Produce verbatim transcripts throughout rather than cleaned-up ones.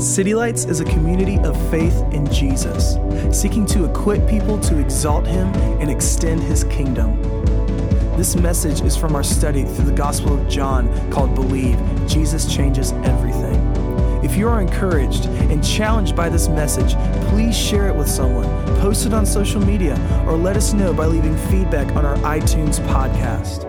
City Lights is a community of faith in Jesus, seeking to equip people to exalt Him and extend His kingdom. This message is from our study through the Gospel of John called Believe, Jesus Changes Everything. If you are encouraged and challenged by this message, please share it with someone, post it on social media, or let us know by leaving feedback on our iTunes podcast.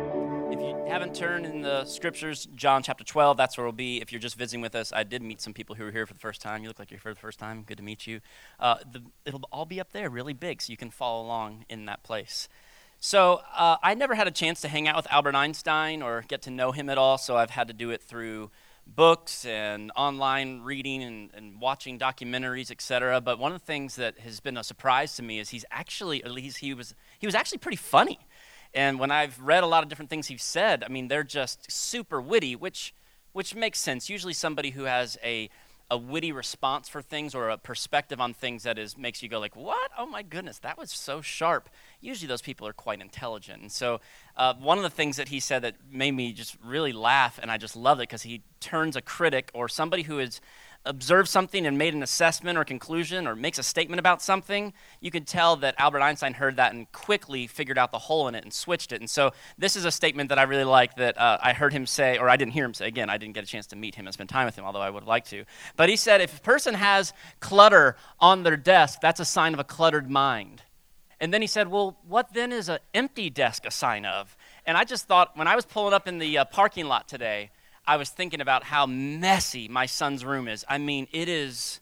If you haven't turned in the scriptures, John chapter twelve, that's where we'll be. If you're just visiting with us, I did meet some people who were here for the first time. You look like you're here for the first time. Good to meet you. Uh, the, it'll all be up there really big, so you can follow along in that place. So uh, I never had a chance to hang out with Albert Einstein or get to know him at all, so I've had to do it through books and online reading and, and watching documentaries, et cetera. But one of the things that has been a surprise to me is he's actually, at least he was, he was actually pretty funny. And when I've read a lot of different things he's said, I mean, they're just super witty, which which makes sense. Usually somebody who has a a witty response for things or a perspective on things that is makes you go like, what? Oh my goodness, that was so sharp. Usually those people are quite intelligent. And so uh, one of the things that he said that made me just really laugh, and I just love it because he turns a critic or somebody who has observed something and made an assessment or conclusion or makes a statement about something, you could tell that Albert Einstein heard that and quickly figured out the hole in it and switched it. And so this is a statement that I really like that uh, I heard him say, or I didn't hear him say. Again, I didn't get a chance to meet him and spend time with him, although I would have liked to. But he said, if a person has clutter on their desk, that's a sign of a cluttered mind. And then he said, well, what then is an empty desk a sign of? And I just thought, when I was pulling up in the uh, parking lot today, I was thinking about how messy my son's room is. I mean, it is,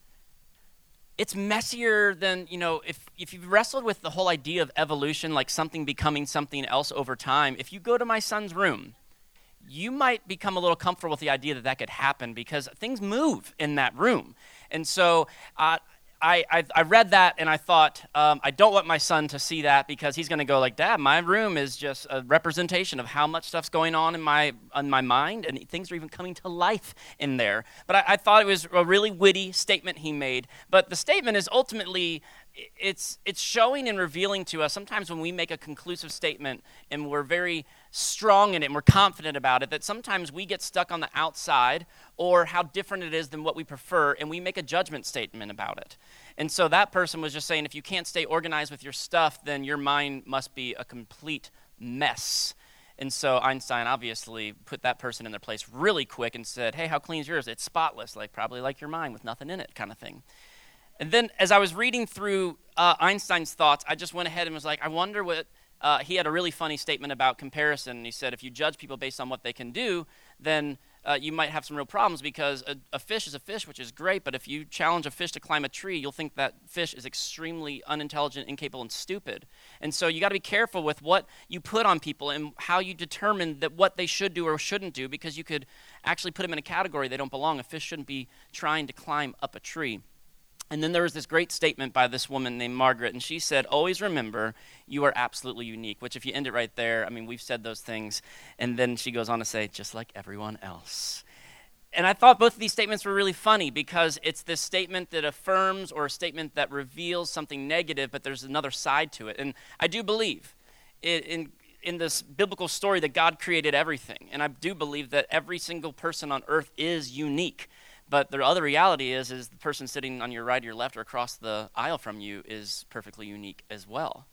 it's messier than, you know, if, if you've wrestled with the whole idea of evolution, like something becoming something else over time, if you go to my son's room, you might become a little comfortable with the idea that that could happen because things move in that room. And so uh, I, I I read that and I thought, um, I don't want my son to see that because he's going to go like, Dad, my room is just a representation of how much stuff's going on in my in my mind, and things are even coming to life in there. But I, I thought it was a really witty statement he made. But the statement is ultimately, it's it's showing and revealing to us sometimes when we make a conclusive statement and we're very strong in it and we're confident about it, that sometimes we get stuck on the outside or how different it is than what we prefer, and we make a judgment statement about it. And so that person was just saying, if you can't stay organized with your stuff, then your mind must be a complete mess. And so Einstein obviously put that person in their place really quick and said, hey, how clean is yours? It's spotless, like probably like your mind with nothing in it kind of thing. And then as I was reading through uh, Einstein's thoughts, I just went ahead and was like, I wonder what, uh, he had a really funny statement about comparison. He said, if you judge people based on what they can do, then uh, you might have some real problems because a, a fish is a fish, which is great, but if you challenge a fish to climb a tree, you'll think that fish is extremely unintelligent, incapable, and stupid. And so you got to be careful with what you put on people and how you determine that what they should do or shouldn't do, because you could actually put them in a category they don't belong. A fish shouldn't be trying to climb up a tree. And then there was this great statement by this woman named Margaret, and she said, always remember, you are absolutely unique, which if you end it right there, I mean, we've said those things. And then she goes on to say, just like everyone else. And I thought both of these statements were really funny because it's this statement that affirms or a statement that reveals something negative, but there's another side to it. And I do believe it, in in this biblical story that God created everything. And I do believe that every single person on earth is unique. But the other reality is, is the person sitting on your right or your left or across the aisle from you is perfectly unique as well.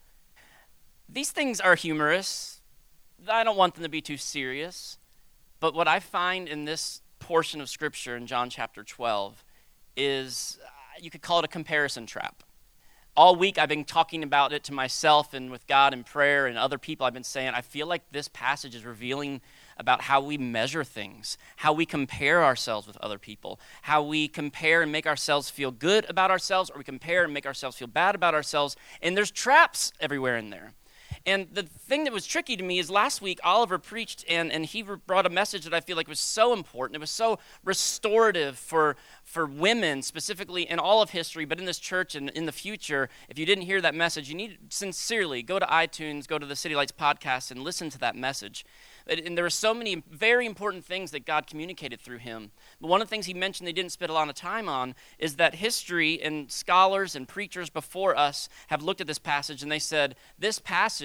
These things are humorous. I don't want them to be too serious. But what I find in this portion of Scripture in John chapter twelve is, uh, you could call it a comparison trap. All week I've been talking about it to myself and with God in prayer and other people. I've been saying, I feel like this passage is revealing about how we measure things, how we compare ourselves with other people, how we compare and make ourselves feel good about ourselves, or we compare and make ourselves feel bad about ourselves. And there's traps everywhere in there. And the thing that was tricky to me is last week Oliver preached and, and he brought a message that I feel like was so important. It was so restorative for, for women specifically in all of history, but in this church and in the future. If you didn't hear that message, you need to sincerely go to iTunes, go to the City Lights podcast and listen to that message. And there were so many very important things that God communicated through him. But one of the things he mentioned they didn't spend a lot of time on is that history and scholars and preachers before us have looked at this passage and they said, this passage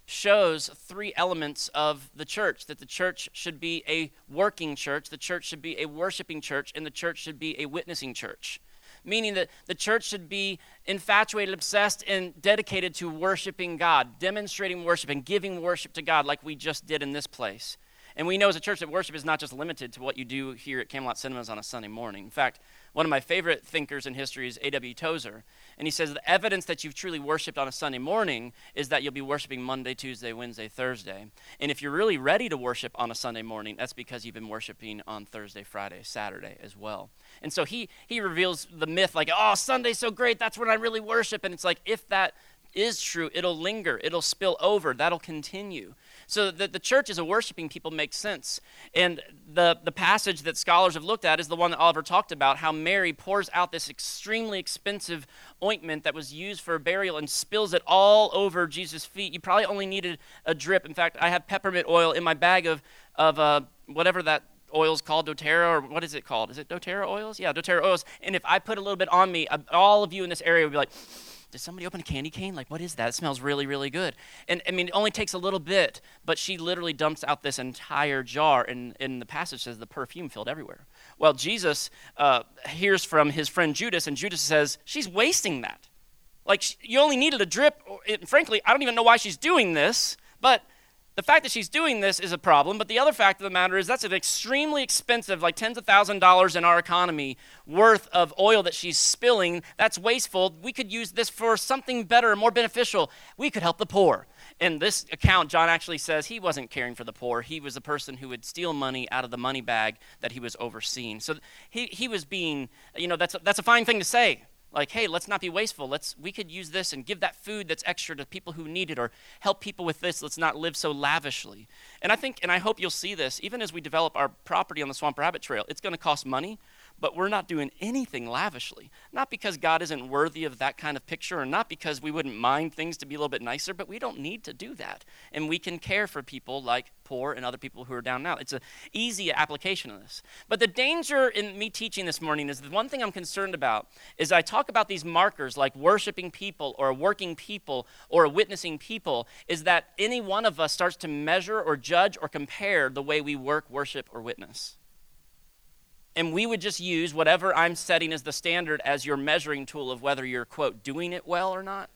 shows three elements of the church, that the church should be a working church, the church should be a worshiping church, and the church should be a witnessing church. Meaning that the church should be infatuated, obsessed, and dedicated to worshiping God, demonstrating worship and giving worship to God like we just did in this place. And we know as a church that worship is not just limited to what you do here at Camelot Cinemas on a Sunday morning. In fact, one of my favorite thinkers in history is A W Tozer, and he says the evidence that you've truly worshiped on a Sunday morning is that you'll be worshiping Monday, Tuesday, Wednesday, Thursday. And if you're really ready to worship on a Sunday morning, that's because you've been worshiping on Thursday, Friday, Saturday as well. And so he he reveals the myth like, oh, Sunday's so great, that's when I really worship. And it's like, if that is true, it'll linger, it'll spill over, that'll continue. So that the church as a worshiping people makes sense. And the, the passage that scholars have looked at is the one that Oliver talked about, how Mary pours out this extremely expensive ointment that was used for burial and spills it all over Jesus' feet. You probably only needed a drip. In fact, I have peppermint oil in my bag of, of uh, whatever that oil's called, doTERRA, or what is it called? Is it doTERRA oils? Yeah, doTERRA oils. And if I put a little bit on me, all of you in this area would be like, did somebody open a candy cane? Like, what is that? It smells really, really good. And, I mean, it only takes a little bit, but she literally dumps out this entire jar, and, and the passage says the perfume filled everywhere. Well, Jesus uh, hears from his friend Judas, and Judas says, she's wasting that. Like, she, you only needed a drip. And frankly, I don't even know why she's doing this, but the fact that she's doing this is a problem, but the other fact of the matter is that's an extremely expensive, like tens of thousands of dollars in our economy worth of oil that she's spilling. That's wasteful. We could use this for something better, more beneficial. We could help the poor. In this account, John actually says he wasn't caring for the poor. He was the person who would steal money out of the money bag that he was overseeing. So he, he was being, you know, that's a, that's a fine thing to say. Like, hey, let's not be wasteful. Let's we could use this and give that food that's extra to people who need it, or help people with this. Let's not live so lavishly. And I think, and I hope you'll see this, even as we develop our property on the Swamp Rabbit Trail, it's going to cost money, but we're not doing anything lavishly. Not because God isn't worthy of that kind of picture, or not because we wouldn't mind things to be a little bit nicer, but we don't need to do that. And we can care for people like poor and other people who are down now. It's an easy application of this. But the danger in me teaching this morning is the one thing I'm concerned about is I talk about these markers like worshiping people or working people or witnessing people, is that any one of us starts to measure or judge or compare the way we work, worship, or witness. And we would just use whatever I'm setting as the standard as your measuring tool of whether you're, quote, doing it well or not.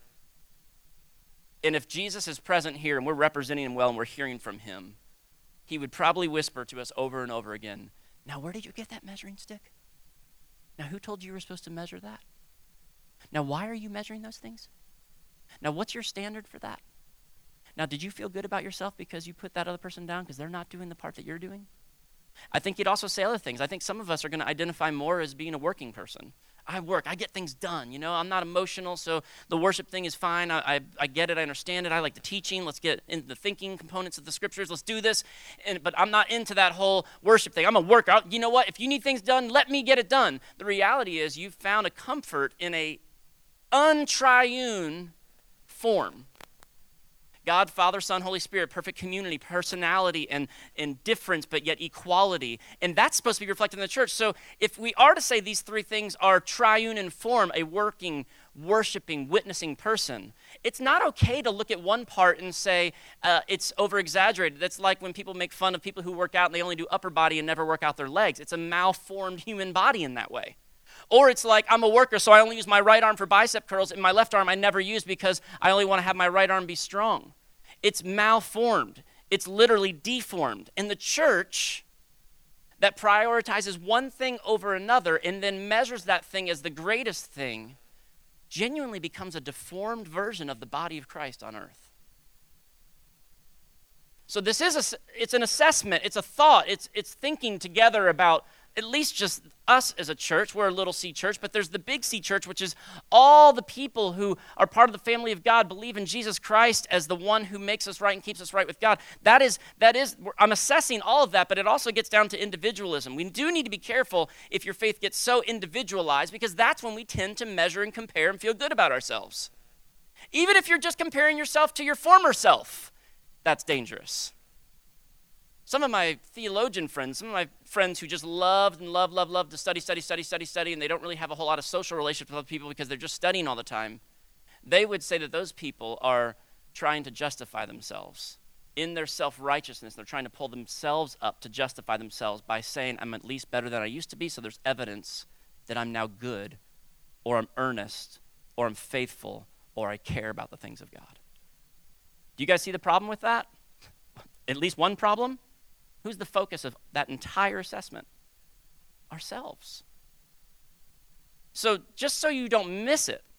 And if Jesus is present here and we're representing him well and we're hearing from him, he would probably whisper to us over and over again, now where did you get that measuring stick? Now who told you you were supposed to measure that? Now why are you measuring those things? Now what's your standard for that? Now did you feel good about yourself because you put that other person down because they're not doing the part that you're doing? I think he'd also say other things. I think some of us are going to identify more as being a working person. I work, I get things done, you know, I'm not emotional, so the worship thing is fine. I, I, I get it, I understand it, I like the teaching, let's get into the thinking components of the scriptures, let's do this, and, but I'm not into that whole worship thing. I'm a worker. You know what, if you need things done, let me get it done. The reality is you've found a comfort in a untriune form. God, Father, Son, Holy Spirit, perfect community, personality, and, and difference, but yet equality. And that's supposed to be reflected in the church. So if we are to say these three things are triune in form, a working, worshiping, witnessing person, it's not okay to look at one part and say uh, it's over-exaggerated. That's like when people make fun of people who work out and they only do upper body and never work out their legs. It's a malformed human body in that way. Or it's like, I'm a worker, so I only use my right arm for bicep curls, and my left arm I never use because I only want to have my right arm be strong. It's malformed. It's literally deformed. And the church that prioritizes one thing over another and then measures that thing as the greatest thing genuinely becomes a deformed version of the body of Christ on earth. So this is a, it's an assessment, it's a thought, it's it's thinking together about at least just us as a church. We're a little C church, but there's the big C church, which is all the people who are part of the family of God, believe in Jesus Christ as the one who makes us right and keeps us right with God. That is, that is, I'm assessing all of that, but it also gets down to individualism. We do need to be careful if your faith gets so individualized, because that's when we tend to measure and compare and feel good about ourselves. Even if you're just comparing yourself to your former self, that's dangerous. Some of my theologian friends, some of my friends who just loved and love, love, love to study, study, study, study, study, and they don't really have a whole lot of social relationships with other people because they're just studying all the time, they would say that those people are trying to justify themselves. In their self-righteousness, they're trying to pull themselves up to justify themselves by saying, I'm at least better than I used to be, so there's evidence that I'm now good, or I'm earnest, or I'm faithful, or I care about the things of God. Do you guys see the problem with that? At least one problem? Who's the focus of that entire assessment? Ourselves. So just so you don't miss it,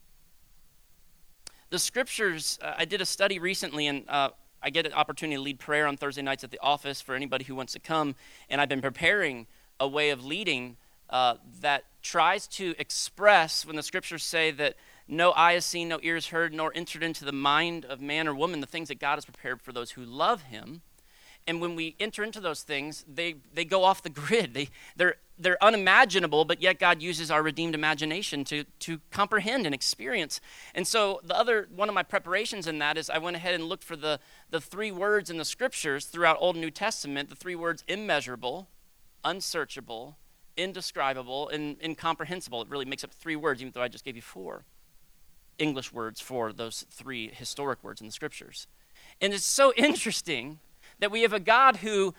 the scriptures, uh, I did a study recently, and uh, I get an opportunity to lead prayer on Thursday nights at the office for anybody who wants to come, and I've been preparing a way of leading uh, that tries to express, when the scriptures say that no eye has seen, no ear has heard, nor entered into the mind of man or woman, the things that God has prepared for those who love him. And when we enter into those things, they, they go off the grid. They, they're, they're unimaginable, but yet God uses our redeemed imagination to, to comprehend and experience. And so the other, one of my preparations in that is I went ahead and looked for the, the three words in the scriptures throughout Old and New Testament, the three words immeasurable, unsearchable, indescribable, and incomprehensible. It really makes up three words, even though I just gave you four English words for those three historic words in the scriptures. And it's so interesting that we have a God who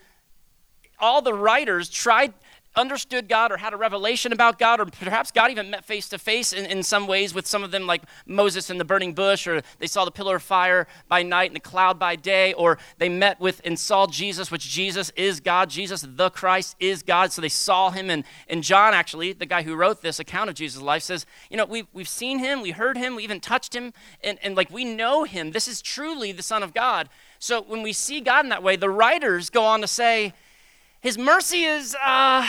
all the writers tried, understood God or had a revelation about God, or perhaps God even met face to face in, in some ways with some of them, like Moses in the burning bush, or they saw the pillar of fire by night and the cloud by day, or they met with and saw Jesus, which Jesus is God. Jesus, the Christ, is God. So they saw him. And, and John, actually, the guy who wrote this account of Jesus' life, says, you know, we've, we've seen him, we heard him, we even touched him, and, and like we know him. This is truly the Son of God. So when we see God in that way, the writers go on to say, his mercy is, uh,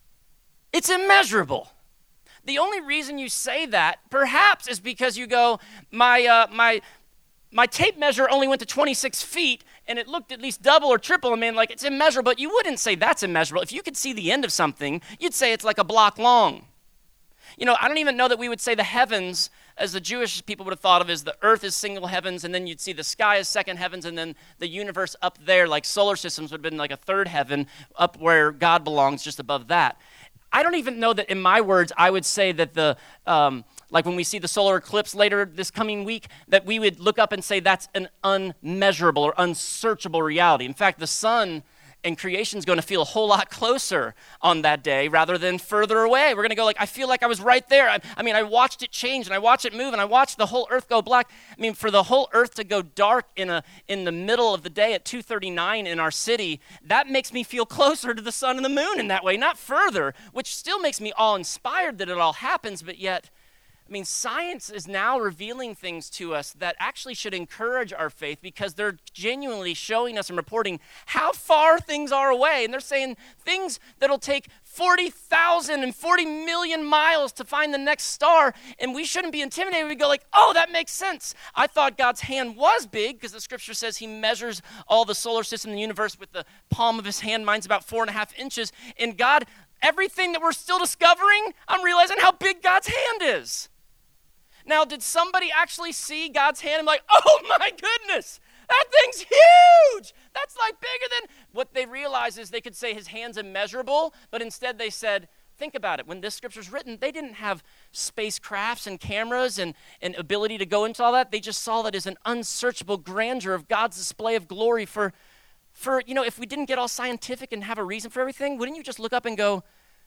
it's immeasurable. The only reason you say that, perhaps, is because you go, my, uh, my, my tape measure only went to twenty-six feet, and it looked at least double or triple. I mean, like, it's immeasurable. But you wouldn't say that's immeasurable. If you could see the end of something, you'd say it's like a block long. You know, I don't even know that we would say the heavens, as the Jewish people would have thought of, as the earth is single heavens, and then you'd see the sky as second heavens, and then the universe up there, like solar systems, would have been like a third heaven up where God belongs, just above that. I don't even know that in my words I would say that the, um, like when we see the solar eclipse later this coming week, that we would look up and say that's an unmeasurable or unsearchable reality. In fact, the sun and creation's going to feel a whole lot closer on that day rather than further away. We're going to go like, I feel like I was right there. I, I mean, I watched it change, and I watched it move, and I watched the whole earth go black. I mean, for the whole earth to go dark in a in the middle of the day at two thirty-nine in our city, that makes me feel closer to the sun and the moon in that way, not further, which still makes me awe-inspired that it all happens, but yet, I mean, science is now revealing things to us that actually should encourage our faith, because they're genuinely showing us and reporting how far things are away. And they're saying things that'll take forty thousand and forty million miles to find the next star. And we shouldn't be intimidated. We go like, oh, that makes sense. I thought God's hand was big, because the scripture says he measures all the solar system in the universe with the palm of his hand. Mine's about four and a half inches. And God, everything that we're still discovering, I'm realizing how big God's hand is. Now, did somebody actually see God's hand and be like, oh my goodness, that thing's huge. That's like bigger than, what they realized is they could say his hand's immeasurable, but instead they said, think about it. When this scripture's written, they didn't have spacecrafts and cameras and, and ability to go into all that. They just saw that as an unsearchable grandeur of God's display of glory for, for, you know, if we didn't get all scientific and have a reason for everything, wouldn't you just look up and go,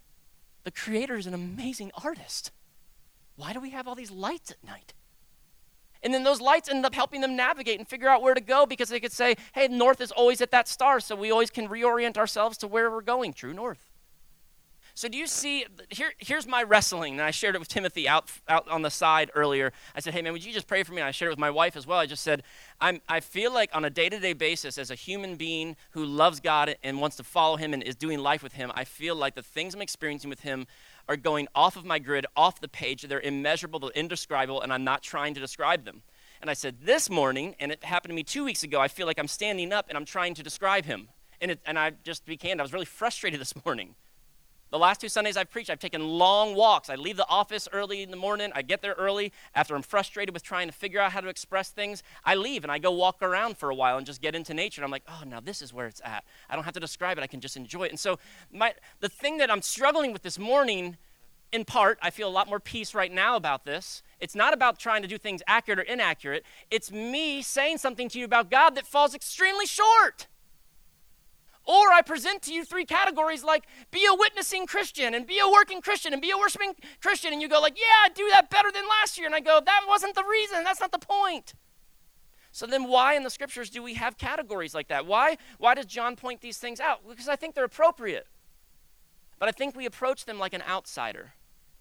the Creator is an amazing artist. Why do we have all these lights at night? And then those lights end up helping them navigate and figure out where to go, because they could say, hey, north is always at that star, so we always can reorient ourselves to where we're going, true north. So do you see, here, here's my wrestling, and I shared it with Timothy out, out on the side earlier. I said, hey, man, would you just pray for me? And I shared it with my wife as well. I just said, I'm, I feel like on a day-to-day basis, as a human being who loves God and wants to follow him and is doing life with him, I feel like the things I'm experiencing with him are going off of my grid, off the page. They're immeasurable, they're indescribable, and I'm not trying to describe them. And I said, this morning, and it happened to me two weeks ago, I feel like I'm standing up and I'm trying to describe him. And, it, and I just to be candid, I was really frustrated this morning. The last two Sundays I've preached, I've taken long walks. I leave the office early in the morning. I get there early. After I'm frustrated with trying to figure out how to express things, I leave and I go walk around for a while and just get into nature. And I'm like, oh, now this is where it's at. I don't have to describe it. I can just enjoy it. And so my the thing that I'm struggling with this morning, in part, I feel a lot more peace right now about this, It's not about trying to do things accurate or inaccurate. It's me saying something to you about God that falls extremely short. Or I present to you three categories like be a witnessing Christian and be a working Christian and be a worshiping Christian. And you go like, yeah, I do that better than last year. And I go, that wasn't the reason. That's not the point. So then why in the scriptures do we have categories like that? Why, why does John point these things out? Because I think they're appropriate. But I think we approach them like an outsider.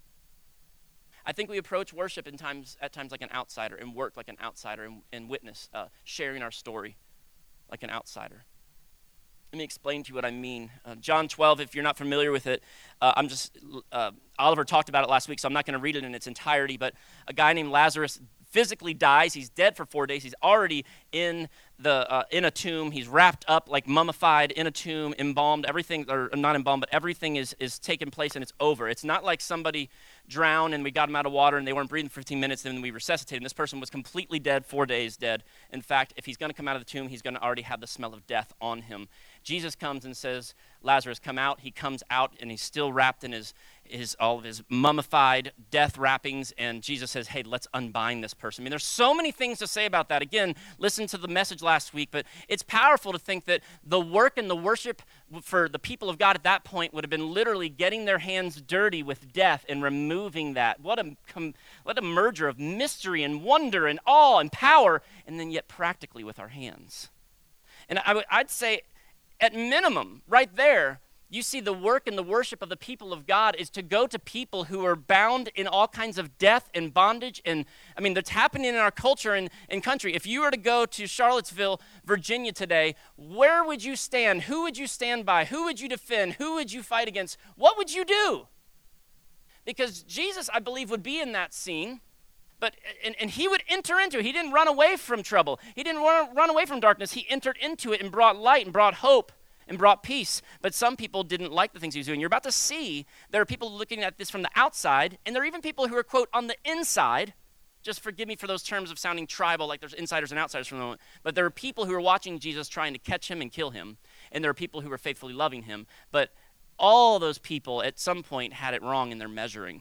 I think we approach worship in times, at times like an outsider and work like an outsider and, and witness, uh, sharing our story like an outsider. Let me explain to you what I mean. Uh, John twelve, if you're not familiar with it, uh, I'm just, uh, Oliver talked about it last week, so I'm not going to read it in its entirety, but a guy named Lazarus physically dies. He's dead for four days. He's already in the uh, in a tomb. He's wrapped up, like mummified, in a tomb, embalmed. Everything, or not embalmed, but everything is is taking place and it's over. It's not like somebody drowned and we got him out of water and they weren't breathing for fifteen minutes and then we resuscitated him. This person was completely dead, four days dead. In fact, if he's going to come out of the tomb, he's going to already have the smell of death on him. Jesus comes and says, Lazarus, come out. He comes out and he's still wrapped in his his all of his mummified death wrappings, and Jesus says, hey, let's unbind this person. I mean, there's so many things to say about that. Again, listen to the message last week, but it's powerful to think that the work and the worship for the people of God at that point would have been literally getting their hands dirty with death and removing that. What a, what a merger of mystery and wonder and awe and power, and then yet practically with our hands. And I would, I'd say, at minimum, right there, you see the work and the worship of the people of God is to go to people who are bound in all kinds of death and bondage. And I mean, that's happening in our culture and, and country. If you were to go to Charlottesville, Virginia today, where would you stand? Who would you stand by? Who would you defend? Who would you fight against? What would you do? Because Jesus, I believe, would be in that scene. But and, and he would enter into it. He didn't run away from trouble. He didn't run, run away from darkness. He entered into it and brought light and brought hope and brought peace. But some people didn't like the things he was doing. You're about to see there are people looking at this from the outside, and there are even people who are, quote, on the inside. Just forgive me for those terms of sounding tribal, like there's insiders and outsiders from the moment. But there are people who are watching Jesus trying to catch him and kill him, and there are people who are faithfully loving him. But all those people at some point had it wrong in their measuring.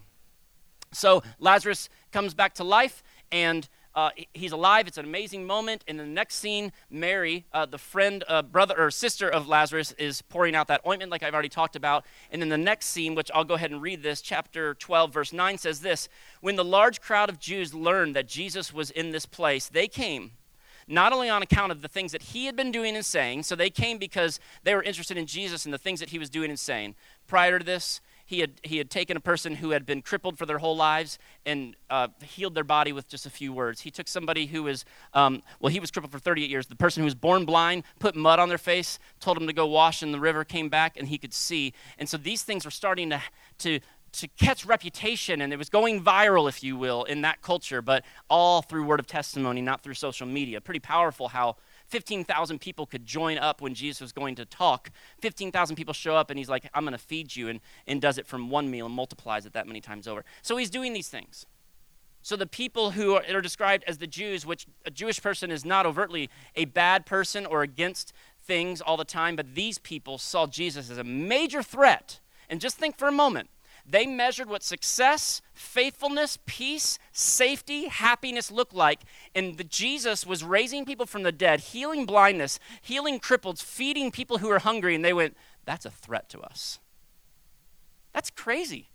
So Lazarus comes back to life, and uh, he's alive. It's an amazing moment. In the next scene, Mary, uh, the friend, uh, brother, or sister of Lazarus, is pouring out that ointment like I've already talked about. And then the next scene, which I'll go ahead and read this, chapter twelve, verse nine says this: when the large crowd of Jews learned that Jesus was in this place, they came, not only on account of the things that he had been doing and saying, so they came because they were interested in Jesus and the things that he was doing and saying. Prior to this, He had he had taken a person who had been crippled for their whole lives and uh, healed their body with just a few words. He took somebody who was, um, well, he was crippled for thirty-eight years. The person who was born blind, put mud on their face, told them to go wash in the river, came back, and he could see. And so these things were starting to to to catch reputation, and it was going viral, if you will, in that culture, but all through word of testimony, not through social media. Pretty powerful how fifteen thousand people could join up when Jesus was going to talk. fifteen thousand people show up and he's like, I'm going to feed you, and, and does it from one meal and multiplies it that many times over. So he's doing these things. So the people who are, are described as the Jews, which a Jewish person is not overtly a bad person or against things all the time, but these people saw Jesus as a major threat. And just think for a moment. They measured what success, faithfulness, peace, safety, happiness looked like. And the Jesus was raising people from the dead, healing blindness, healing cripples, feeding people who are hungry. And they went, that's a threat to us. That's crazy.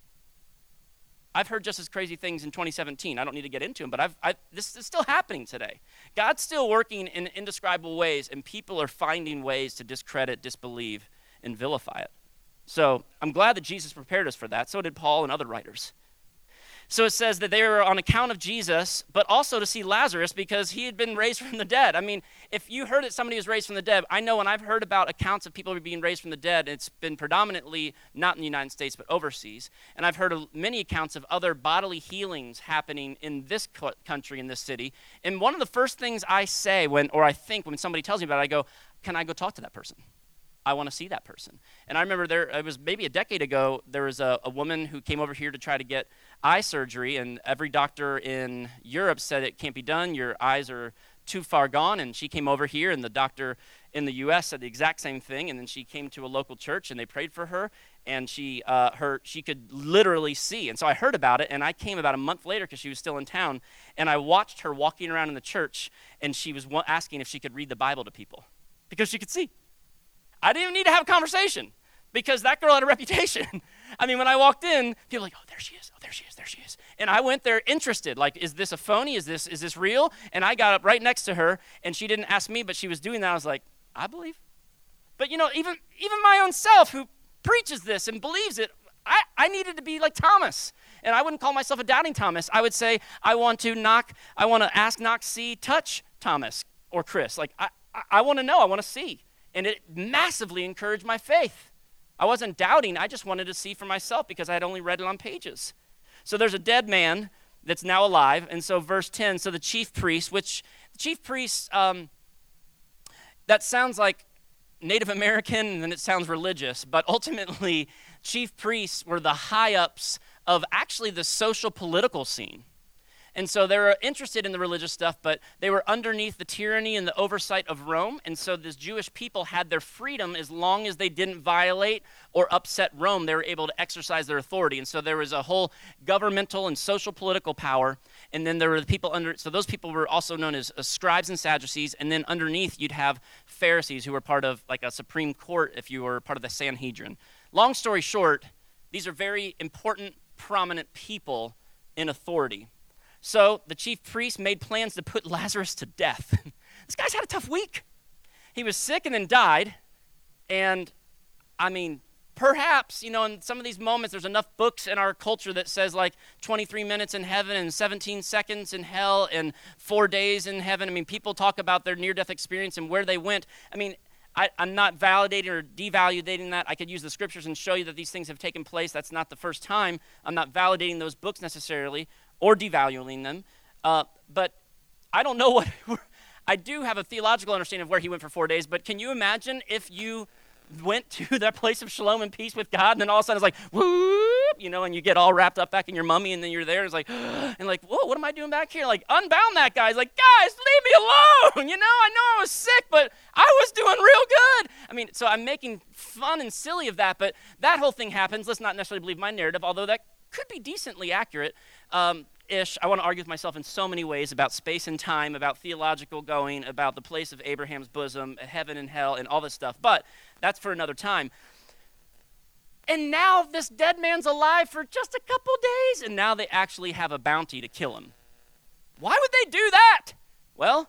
I've heard just as crazy things in twenty seventeen. I don't need to get into them, but I've, I've, this is still happening today. God's still working in indescribable ways, and people are finding ways to discredit, disbelieve, and vilify it. So I'm glad that Jesus prepared us for that. So did Paul and other writers. So it says that they were on account of Jesus, but also to see Lazarus because he had been raised from the dead. I mean, if you heard that somebody was raised from the dead, I know when I've heard about accounts of people being raised from the dead, it's been predominantly not in the United States, but overseas. And I've heard of many accounts of other bodily healings happening in this country, in this city. And one of the first things I say when, or I think when somebody tells me about it, I go, can I go talk to that person? I want to see that person. And I remember there, it was maybe a decade ago, there was a, a woman who came over here to try to get eye surgery, and every doctor in Europe said it can't be done, your eyes are too far gone, and she came over here, and the doctor in the U S said the exact same thing, and then she came to a local church, and they prayed for her, and she uh, her she could literally see. And so I heard about it, and I came about a month later because she was still in town, and I watched her walking around in the church, and she was wa- asking if she could read the Bible to people because she could see. I didn't even need to have a conversation because that girl had a reputation. I mean, when I walked in, people were like, oh, there she is, oh, there she is, there she is. And I went there interested, like, is this a phony? Is this is this real? And I got up right next to her, and she didn't ask me, but she was doing that. I was like, I believe. But, you know, even even my own self who preaches this and believes it, I, I needed to be like Thomas. And I wouldn't call myself a doubting Thomas. I would say, I want to knock, I want to ask, knock, see, touch Thomas or Chris. Like, I, I, I want to know, I want to see. And it massively encouraged my faith. I wasn't doubting, I just wanted to see for myself because I had only read it on pages. So there's a dead man that's now alive. And so verse ten, so the chief priest, which the chief priests, um, that sounds like Native American and then it sounds religious, but ultimately chief priests were the high-ups of actually the social political scene. And so they were interested in the religious stuff, but they were underneath the tyranny and the oversight of Rome. And so this Jewish people had their freedom as long as they didn't violate or upset Rome. They were able to exercise their authority. And so there was a whole governmental and social political power. And then there were the people under, so those people were also known as, as scribes and Sadducees. And then underneath you'd have Pharisees who were part of like a Supreme Court if you were part of the Sanhedrin. Long story short, these are very important, prominent people in authority. So the chief priest made plans to put Lazarus to death. This guy's had a tough week. He was sick and then died. And, I mean, perhaps, you know, in some of these moments, there's enough books in our culture that says, like, twenty-three minutes in heaven and seventeen seconds in hell and four days in heaven. I mean, people talk about their near-death experience and where they went. I mean, I, I'm not validating or devaluating that. I could use the scriptures and show you that these things have taken place. That's not the first time. I'm not validating those books necessarily or devaluing them. Uh, but I don't know what, I do have a theological understanding of where he went for four days, but can you imagine if you went to that place of shalom and peace with God, and then all of a sudden it's like, whoop, you know, and you get all wrapped up back in your mummy, and then you're there, it's like, and like, whoa, what am I doing back here? Like, unbound that guy. He's like, guys, leave me alone. You know, I know I was sick, but I was doing real good. I mean, so I'm making fun and silly of that, but that whole thing happens. Let's not necessarily believe my narrative, although that could be decently accurate. Um, ish. I want to argue with myself in so many ways about space and time, about theological going, about the place of Abraham's bosom, heaven and hell, and all this stuff. But that's for another time. And now this dead man's alive for just a couple days, and now they actually have a bounty to kill him. Why would they do that? Well,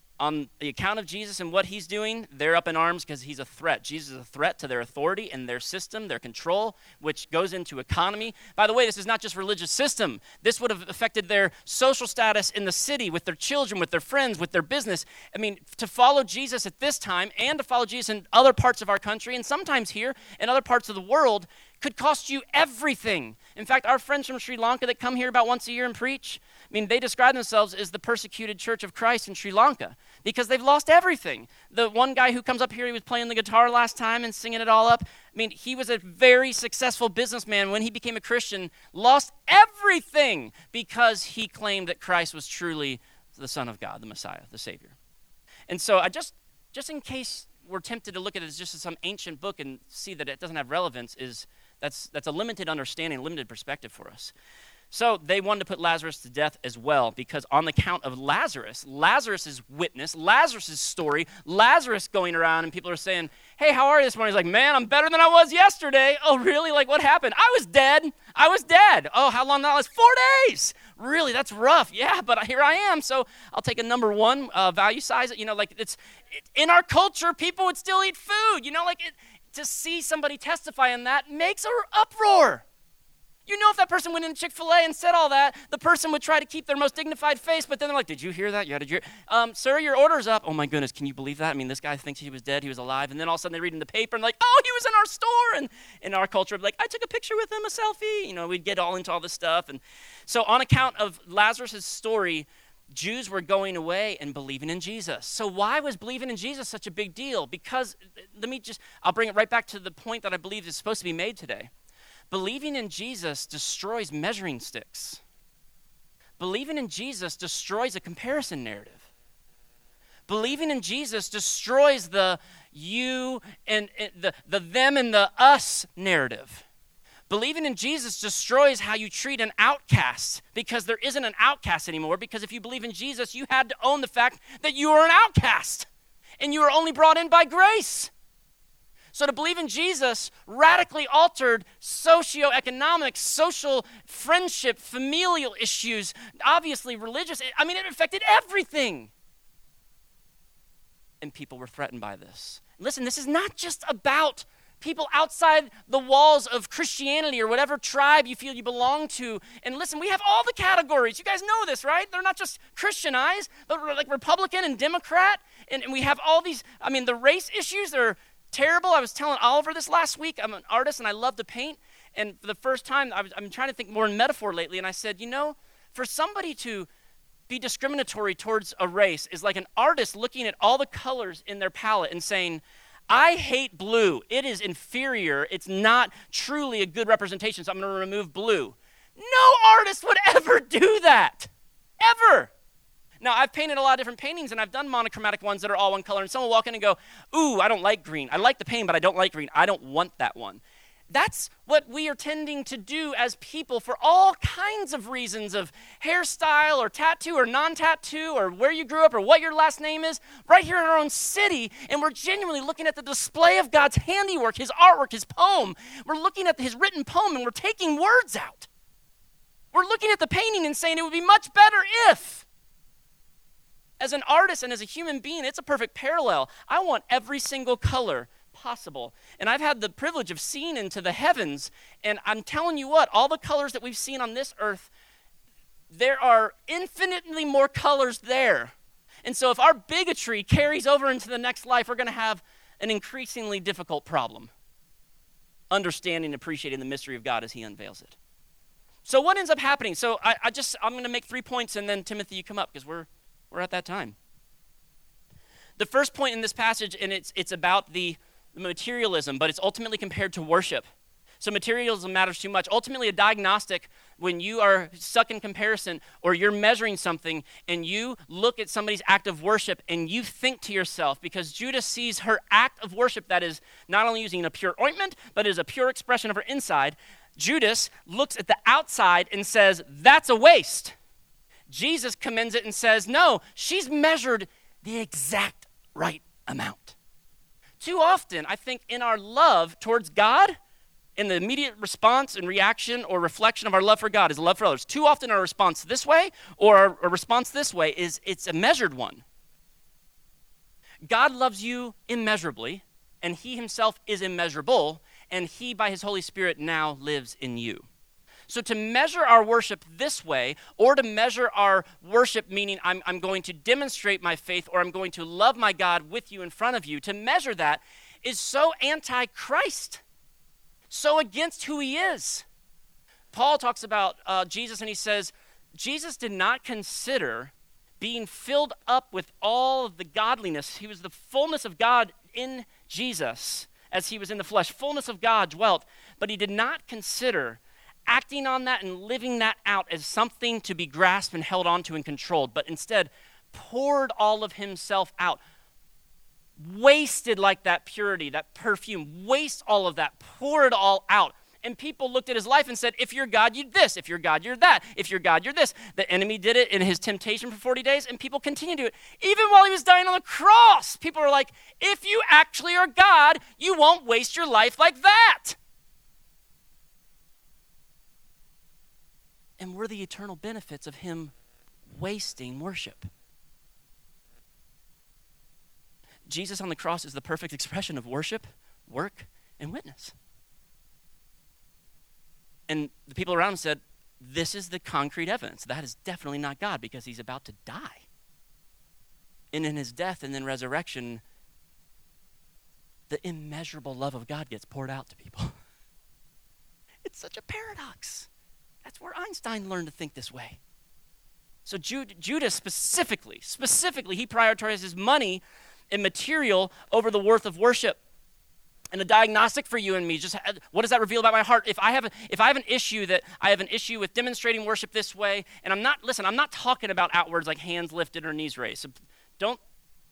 on the account of Jesus and what he's doing, they're up in arms because he's a threat. Jesus is a threat to their authority and their system, their control, which goes into economy. By the way, this is not just religious system. This would have affected their social status in the city, with their children, with their friends, with their business. I mean, to follow Jesus at this time and to follow Jesus in other parts of our country and sometimes here in other parts of the world could cost you everything. In fact, our friends from Sri Lanka that come here about once a year and preach, I mean, they describe themselves as the persecuted Church of Christ in Sri Lanka because they've lost everything. The one guy who comes up here, he was playing the guitar last time and singing it all up. I mean, he was a very successful businessman. When he became a Christian, lost everything because he claimed that Christ was truly the Son of God, the Messiah, the Savior. And so I just, just in case we're tempted to look at it as just as some ancient book and see that it doesn't have relevance, is that's that's a limited understanding, limited perspective for us. So they wanted to put Lazarus to death as well because on the count of Lazarus, Lazarus' witness, Lazarus' story, Lazarus going around and people are saying, hey, how are you this morning? He's like, man, I'm better than I was yesterday. Oh, really? Like, what happened? I was dead. I was dead. Oh, how long that was? Four days. Really? That's rough. Yeah, but here I am. So I'll take a number one uh, value size. You know, like it's it, in our culture, people would still eat food. You know, like it, to see somebody testify in that makes an uproar. You know, if that person went into Chick-fil-A and said all that, the person would try to keep their most dignified face, but then they're like, did you hear that? Yeah, did you? Um, sir, your order's up. Oh, my goodness, can you believe that? I mean, this guy thinks he was dead, he was alive, and then all of a sudden they read in the paper and like, oh, he was in our store. And in our culture, like, I took a picture with him, a selfie. You know, we'd get all into all this stuff. And so on account of Lazarus' story, Jews were going away and believing in Jesus. So why was believing in Jesus such a big deal? Because, let me just, I'll bring it right back to the point that I believe is supposed to be made today. Believing in Jesus destroys measuring sticks. Believing in Jesus destroys a comparison narrative. Believing in Jesus destroys the you and, and the, the them and the us narrative. Believing in Jesus destroys how you treat an outcast, because there isn't an outcast anymore, because if you believe in Jesus, you had to own the fact that you are an outcast and you are only brought in by grace. So to believe in Jesus radically altered socioeconomic, social, friendship, familial issues, obviously religious. I mean, it affected everything. And people were threatened by this. Listen, this is not just about people outside the walls of Christianity or whatever tribe you feel you belong to. And listen, we have all the categories. You guys know this, right? They're not just Christianized, but like Republican and Democrat. And, and we have all these, I mean, the race issues are terrible. I was telling Oliver this last week. I'm an artist and I love to paint. And for the first time, I was, I'm trying to think more in metaphor lately. And I said, you know, for somebody to be discriminatory towards a race is like an artist looking at all the colors in their palette and saying, I hate blue. It is inferior. It's not truly a good representation, so I'm going to remove blue. No artist would ever do that, ever. Now, I've painted a lot of different paintings, and I've done monochromatic ones that are all one color, and someone will walk in and go, ooh, I don't like green. I like the paint, but I don't like green. I don't want that one. That's what we are tending to do as people for all kinds of reasons of hairstyle or tattoo or non-tattoo or where you grew up or what your last name is, right here in our own city, and we're genuinely looking at the display of God's handiwork, his artwork, his poem. We're looking at his written poem, and we're taking words out. We're looking at the painting and saying it would be much better if. As an artist and as a human being, it's a perfect parallel. I want every single color possible. And I've had the privilege of seeing into the heavens, and I'm telling you what, all the colors that we've seen on this earth, there are infinitely more colors there. And so if our bigotry carries over into the next life, we're going to have an increasingly difficult problem, understanding and appreciating the mystery of God as he unveils it. So what ends up happening? So I, I just, I'm going to make three points, and then Timothy, you come up, because we're we're at that time. The first point in this passage, and it's it's about the materialism, but it's ultimately compared to worship. So materialism matters too much. Ultimately, a diagnostic, when you are stuck in comparison or you're measuring something and you look at somebody's act of worship and you think to yourself, because Judas sees her act of worship that is not only using a pure ointment, but is a pure expression of her inside, Judas looks at the outside and says, that's a waste. Jesus commends it and says, no, she's measured the exact right amount. Too often, I think, in our love towards God, in the immediate response and reaction or reflection of our love for God is love for others. Too often our response this way or our, our response this way is it's a measured one. God loves you immeasurably, and he himself is immeasurable, and he, by his Holy Spirit, now lives in you. So to measure our worship this way, or to measure our worship, meaning I'm, I'm going to demonstrate my faith, or I'm going to love my God with you in front of you, to measure that is so anti-Christ, so against who he is. Paul talks about uh, Jesus, and he says, Jesus did not consider being filled up with all of the godliness. He was the fullness of God in Jesus as he was in the flesh. Fullness of God dwelt, but he did not consider acting on that and living that out as something to be grasped and held onto and controlled, but instead poured all of himself out, wasted like that purity, that perfume, waste all of that, pour it all out. And people looked at his life and said, if you're God, you're this. If you're God, you're that. If you're God, you're this. The enemy did it in his temptation for forty days, and people continue to do it. Even while he was dying on the cross, people are like, if you actually are God, you won't waste your life like that. And we're the eternal benefits of him wasting worship. Jesus on the cross is the perfect expression of worship, work, and witness. And the people around him said, this is the concrete evidence. That is definitely not God, because he's about to die. And in his death and then resurrection, the immeasurable love of God gets poured out to people. It's such a paradox. That's where Einstein learned to think this way. So Jude, Judas specifically, specifically, he prioritizes money and material over the worth of worship. And a diagnostic for you and me, just what does that reveal about my heart? If I have a, if I have an issue that I have an issue with demonstrating worship this way, and I'm not, listen, I'm not talking about outwards like hands lifted or knees raised. So don't,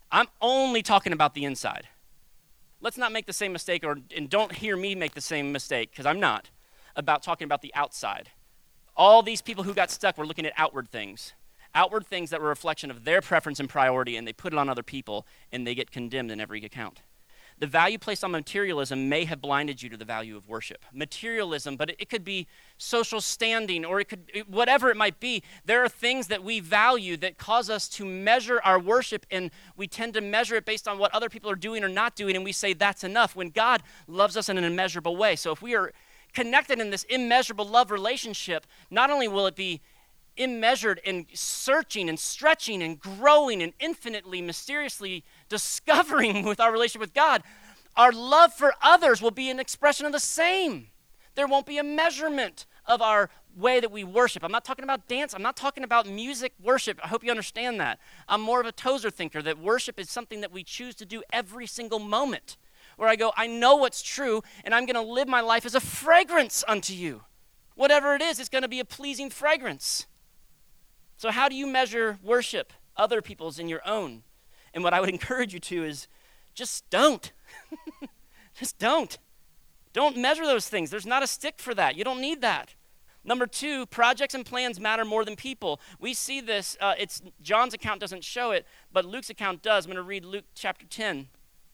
I'm only talking about the inside. Let's not make the same mistake, or and don't hear me make the same mistake, because I'm not, about talking about the outside. All these people who got stuck were looking at outward things. Outward things that were a reflection of their preference and priority, and they put it on other people, and they get condemned in every account. The value placed on materialism may have blinded you to the value of worship. Materialism, but it, it could be social standing, or it could, it, whatever it might be. There are things that we value that cause us to measure our worship, and we tend to measure it based on what other people are doing or not doing, and we say that's enough, when God loves us in an immeasurable way. So if we are connected in this immeasurable love relationship, not only will it be immeasured and searching and stretching and growing and infinitely, mysteriously discovering with our relationship with God, our love for others will be an expression of the same. There won't be a measurement of our way that we worship. I'm not talking about dance. I'm not talking about music worship. I hope you understand that. I'm more of a Tozer thinker, that worship is something that we choose to do every single moment, where I go, I know what's true, and I'm going to live my life as a fragrance unto you. Whatever it is, it's going to be a pleasing fragrance. So how do you measure worship, other people's and your own? And what I would encourage you to is just don't. Just don't. Don't measure those things. There's not a stick for that. You don't need that. Number two, projects and plans matter more than people. We see this. Uh, it's John's account doesn't show it, but Luke's account does. I'm going to read Luke chapter ten.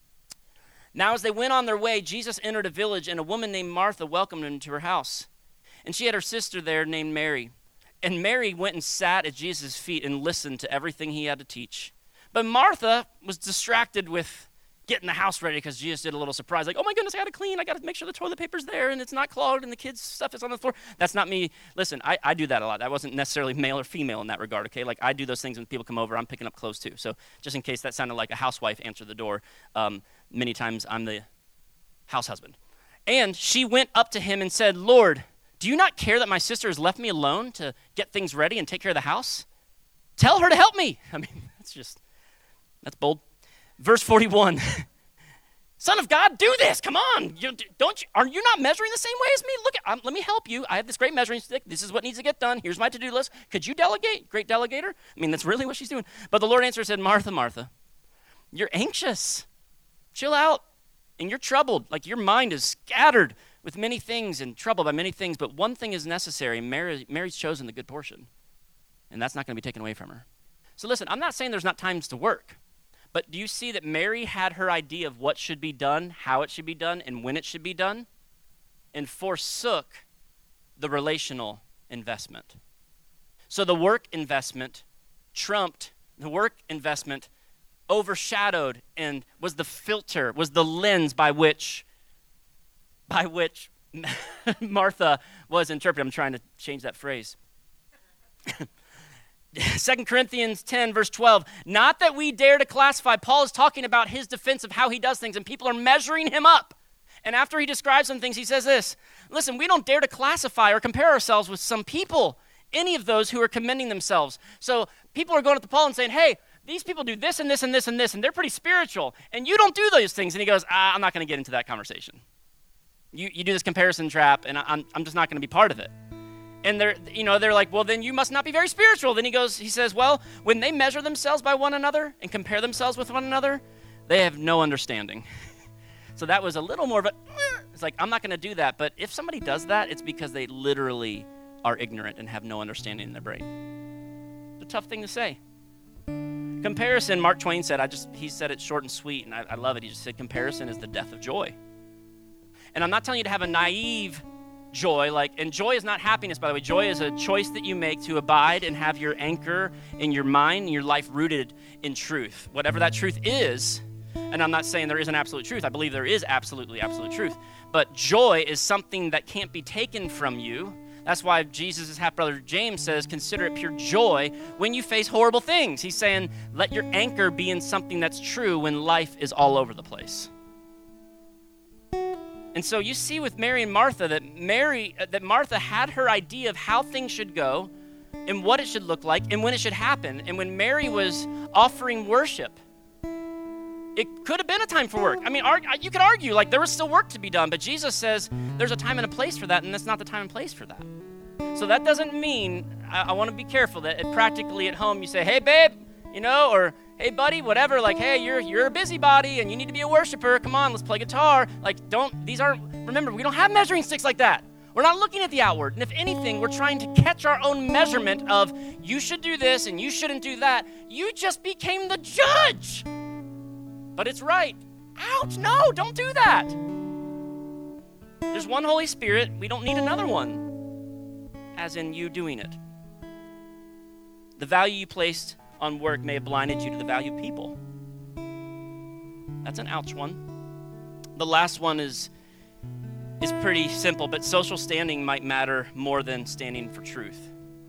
Now as they went on their way, Jesus entered a village, and a woman named Martha welcomed him to her house. And she had her sister there named Mary. And Mary went and sat at Jesus' feet and listened to everything he had to teach. But Martha was distracted with getting the house ready, because Jesus did a little surprise, like, oh my goodness, I got to clean. I got to make sure the toilet paper's there and it's not clogged and the kids' stuff is on the floor. That's not me. Listen, I, I do that a lot. I wasn't necessarily male or female in that regard, okay? Like, I do those things when people come over. I'm picking up clothes too. So just in case that sounded like a housewife answered the door, um, many times I'm the house husband. And she went up to him and said, Lord, do you not care that my sister has left me alone to get things ready and take care of the house? Tell her to help me. I mean, that's just, that's bold. Verse forty-one, Son of God, do this. Come on. You, don't you, are you not measuring the same way as me? Look, at, um, let me help you. I have this great measuring stick. This is what needs to get done. Here's my to-do list. Could you delegate? Great delegator. I mean, that's really what she's doing. But the Lord answered and said, Martha, Martha, you're anxious. Chill out. And you're troubled. Like, your mind is scattered with many things and troubled by many things, but one thing is necessary. Mary, Mary's chosen the good portion, and that's not going to be taken away from her. So listen, I'm not saying there's not times to work, but do you see that Mary had her idea of what should be done, how it should be done, and when it should be done, and forsook the relational investment. So the work investment trumped, the work investment overshadowed and was the filter, was the lens by which by which Martha was interpreted. I'm trying to change that phrase. Second Corinthians ten, verse twelve, not that we dare to classify. Paul is talking about his defense of how he does things, and people are measuring him up. And after he describes some things, he says this, listen, we don't dare to classify or compare ourselves with some people, any of those who are commending themselves. So people are going up to Paul and saying, hey, these people do this and this and this and this, and they're pretty spiritual, and you don't do those things. And he goes, ah, I'm not going to get into that conversation. You you do this comparison trap, and I'm I'm just not going to be part of it. And they're you know they're like, well, then you must not be very spiritual. Then he goes, he says, well, when they measure themselves by one another and compare themselves with one another, they have no understanding. So that was a little more of a, it's like, I'm not going to do that. But if somebody does that, it's because they literally are ignorant and have no understanding in their brain. It's a tough thing to say. Comparison, Mark Twain said, I just he said it short and sweet, and I, I love it. He just said, comparison is the death of joy. And I'm not telling you to have a naive joy, like, and joy is not happiness, by the way. Joy is a choice that you make to abide and have your anchor in your mind and your life rooted in truth. Whatever that truth is, and I'm not saying there isn't absolute truth. I believe there is absolutely absolute truth. But joy is something that can't be taken from you. That's why Jesus' half-brother James says, consider it pure joy when you face horrible things. He's saying, let your anchor be in something that's true when life is all over the place. And so you see with Mary and Martha that Mary, uh, that Martha had her idea of how things should go and what it should look like and when it should happen. And when Mary was offering worship, it could have been a time for work. I mean, argue, you could argue like there was still work to be done, but Jesus says there's a time and a place for that, and that's not the time and place for that. So that doesn't mean, I, I want to be careful that it practically at home you say, hey, babe, you know, or hey, buddy, whatever, like, hey, you're you're a busybody and you need to be a worshiper. Come on, let's play guitar. Like, don't, these aren't, remember, we don't have measuring sticks like that. We're not looking at the outward. And if anything, we're trying to catch our own measurement of you should do this and you shouldn't do that. You just became the judge. But it's right. Ouch, no, don't do that. There's one Holy Spirit. We don't need another one, as in you doing it. The value you placed on work may have blinded you to the value of people. That's an ouch one. The last one is is pretty simple, but social standing might matter more than standing for truth.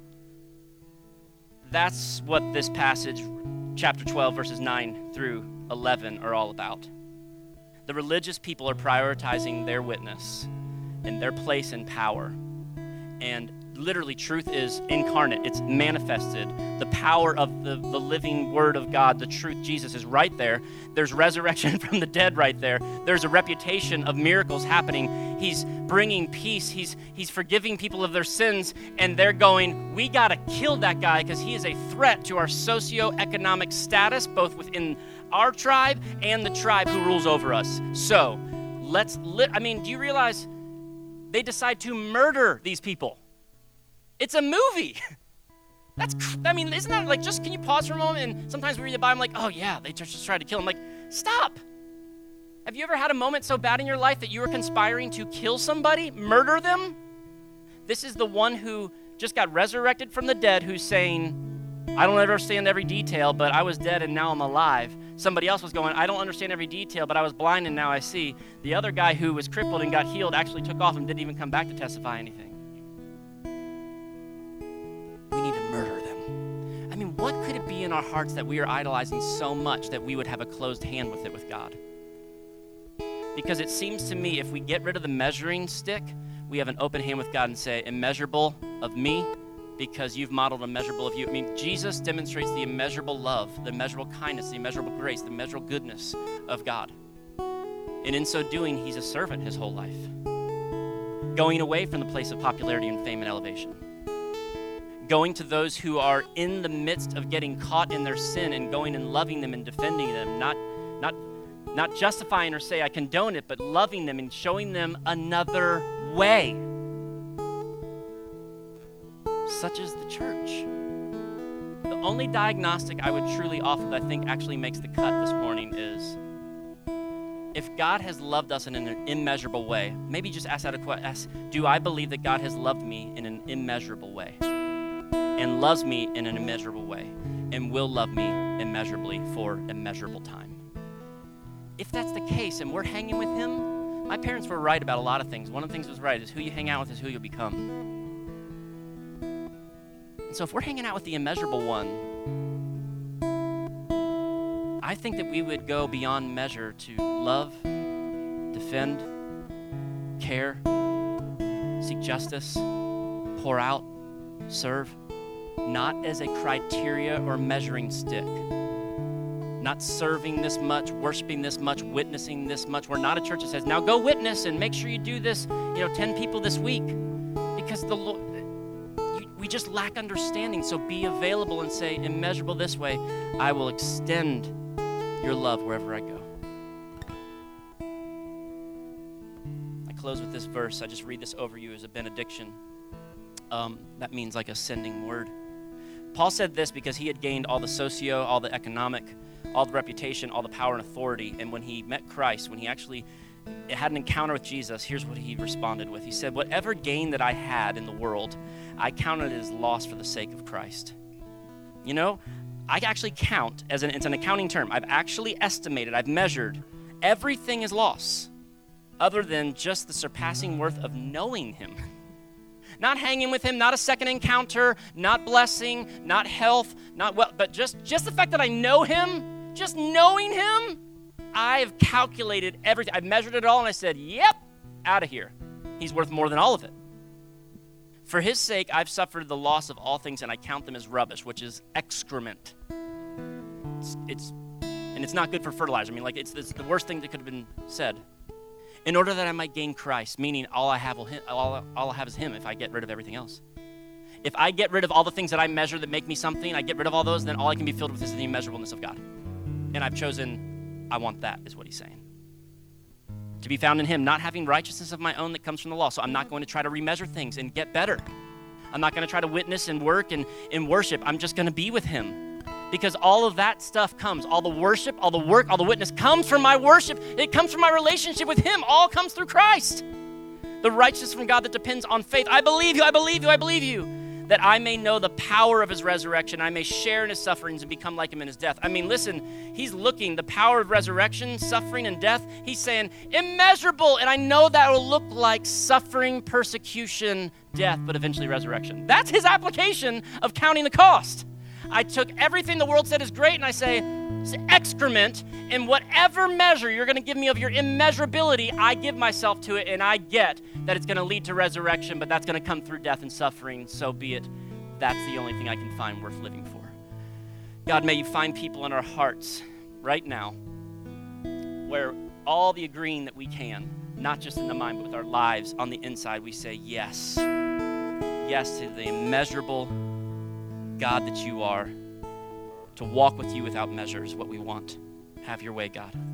That's what this passage, chapter twelve, verses nine through eleven, are all about. The religious people are prioritizing their witness and their place in power. And literally, truth is incarnate. It's manifested. The power of the, the living word of God, the truth, Jesus, is right there. There's resurrection from the dead right there. There's a reputation of miracles happening. He's bringing peace. He's, he's forgiving people of their sins. And they're going, we got to kill that guy because he is a threat to our socioeconomic status, both within our tribe and the tribe who rules over us. So let's, li- I mean, do you realize they decide to murder these people? It's a movie. That's, I mean, isn't that like, just, can you pause for a moment? And sometimes we read the Bible, I'm like, oh yeah, they just, just tried to kill him. Like, stop. Have you ever had a moment so bad in your life that you were conspiring to kill somebody, murder them? This is the one who just got resurrected from the dead who's saying, I don't understand every detail, but I was dead and now I'm alive. Somebody else was going, I don't understand every detail, but I was blind and now I see. The other guy who was crippled and got healed actually took off and didn't even come back to testify anything. We need to murder them. I mean, what could it be in our hearts that we are idolizing so much that we would have a closed hand with it with God? Because it seems to me if we get rid of the measuring stick, we have an open hand with God and say, immeasurable of me, because you've modeled immeasurable of you. I mean, Jesus demonstrates the immeasurable love, the immeasurable kindness, the immeasurable grace, the immeasurable goodness of God. And in so doing, he's a servant his whole life, going away from the place of popularity and fame and elevation, going to those who are in the midst of getting caught in their sin and going and loving them and defending them, not, not, not justifying or say I condone it, but loving them and showing them another way. Such as the church. The only diagnostic I would truly offer that I think actually makes the cut this morning is if God has loved us in an immeasurable way, maybe just ask that a question, do I believe that God has loved me in an immeasurable way and loves me in an immeasurable way and will love me immeasurably for immeasurable time? If that's the case and we're hanging with him, my parents were right about a lot of things. One of the things was right is who you hang out with is who you'll become. So if we're hanging out with the immeasurable one, I think that we would go beyond measure to love, defend, care, seek justice, pour out, serve, not as a criteria or measuring stick. Not serving this much, worshiping this much, witnessing this much. We're not a church that says, now go witness and make sure you do this, you know, ten people this week. Because the Lord, we just lack understanding. So be available and say, immeasurable this way, I will extend your love wherever I go. I close with this verse. I just read this over you as a benediction. Um, that means like a sending word. Paul said this because he had gained all the socio, all the economic, all the reputation, all the power and authority. And when he met Christ, when he actually had an encounter with Jesus, here's what he responded with. He said, whatever gain that I had in the world, I counted it as loss for the sake of Christ. You know, I actually count, as an, it's an accounting term, I've actually estimated, I've measured, everything is loss other than just the surpassing worth of knowing him. Not hanging with him, not a second encounter, not blessing, not health, not well, but just, just the fact that I know him, just knowing him, I've calculated everything. I've measured it all and I said, yep, out of here. He's worth more than all of it. For his sake, I've suffered the loss of all things and I count them as rubbish, which is excrement. It's, it's and it's not good for fertilizer. I mean, like it's, it's the worst thing that could have been said. In order that I might gain Christ, meaning all I have will him, all, all I have is him if I get rid of everything else. If I get rid of all the things that I measure that make me something, I get rid of all those, then all I can be filled with is the immeasurableness of God. And I've chosen, I want that, is what he's saying. To be found in him, not having righteousness of my own that comes from the law. So I'm not going to try to remeasure things and get better. I'm not going to try to witness and work and, and worship. I'm just going to be with him. Because all of that stuff comes. All the worship, all the work, all the witness comes from my worship. It comes from my relationship with him. All comes through Christ. The righteousness from God that depends on faith. I believe you, I believe you, I believe you. That I may know the power of his resurrection. I may share in his sufferings and become like him in his death. I mean, listen, he's looking, the power of resurrection, suffering, and death. He's saying, immeasurable. And I know that will look like suffering, persecution, death, but eventually resurrection. That's his application of counting the cost. I took everything the world said is great, and I say, it's excrement. In whatever measure you're going to give me of your immeasurability, I give myself to it, and I get that it's going to lead to resurrection, but that's going to come through death and suffering. So be it. That's the only thing I can find worth living for. God, may you find people in our hearts right now where all the agreeing that we can, not just in the mind, but with our lives on the inside, we say yes. Yes to the immeasurable God that you are. To walk with you without measure is what we want. Have your way, God.